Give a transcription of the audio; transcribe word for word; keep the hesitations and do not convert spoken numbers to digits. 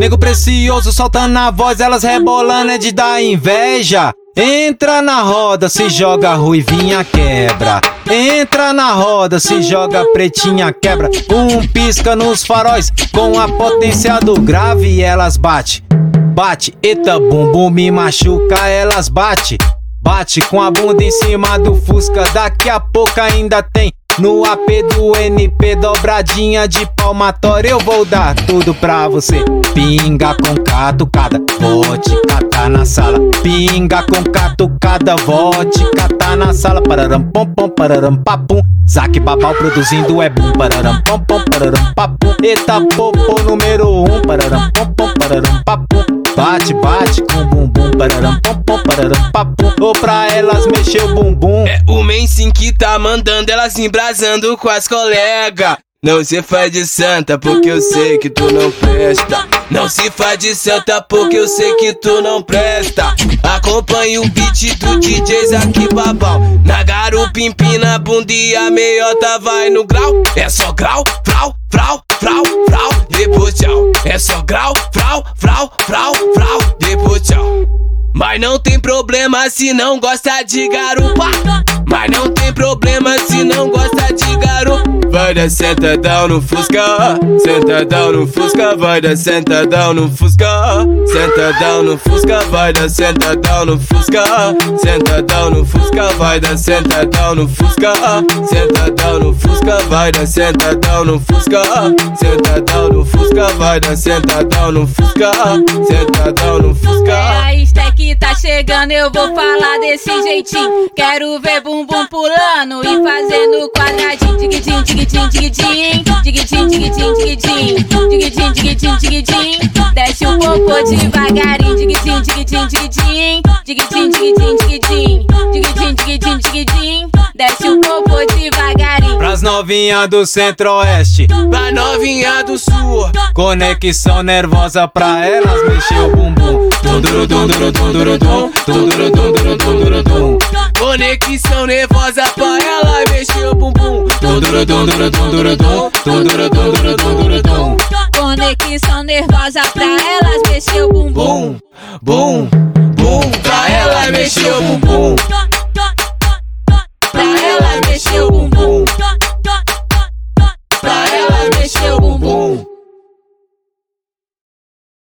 Nego precioso soltando a voz, elas rebolando é de dar inveja. Entra na roda, se joga ruivinha, quebra. Entra na roda, se joga pretinha, quebra. Um pisca nos faróis, com a potência do grave elas bate. Bate, eita bumbum me machuca, elas bate. Bate com a bunda em cima do Fusca, daqui a pouco ainda tem. No A P do N P, dobradinha de palmatória, eu vou dar tudo pra você. Pinga com catucada, vou te catar na sala. Pinga com catucada, vou te catar na sala. Pararam pom pom, pararam papum. Zac Babau produzindo é bum. Pararam pom pom, pararam papum. Eita popô número um. Pararam pom pom, pararam papum. Bate, bate com bumbum. Pararam pom pom, pararam papum. Ou pra elas mexer o bumbum. É o Mensin que tá mandando elas embrasando com as colegas. Não se faz de santa porque eu sei que tu não presta. Não se faz de santa porque eu sei que tu não presta. Acompanhe o beat do D J Zac Babau. Na garupa empina a bunda e a meiota vai no grau. É só grau, frau, frau, frau, frau, depois tchau. É só grau, frau, frau, frau, frau, depois tchau. Mas não tem problema se não gosta de garupa. Mas não tem problema se não gosta de garupa. Vai dar sentadão no Fusca, sentadão no Fusca, vai dar sentadão no Fusca, sentadão no Fusca, vai dar sentadão no Fusca, sentadão no Fusca, vai dar sentadão no Fusca, sentadão no Fusca, vai dar sentadão no Fusca, sentadão no Fusca, vai dar sentadão no Fusca, sentadão no Fusca. É a stack tá chegando, eu vou falar desse jeitinho. Quero ver bumbum pulando e fazendo quadradinho. Diguidim, diguidim, diguidim, diguidim, diguidim, diguidim, diguidim, diguidim, diguidim. Desce um pouco devagarinho. Diguidim, diguidim, diguidim, diguidim, diguidim, diguidim, diguidim, diguidim, diguidim. Desce um pouco devagarinho. Pras novinha do centro-oeste, pra novinha do sul, conexão nervosa pra elas mexer o bumbum. Conexão nervosa pra ela mexer o bumbum. Conexão nervosa pra elas mexer o bumbum. Bum, bum.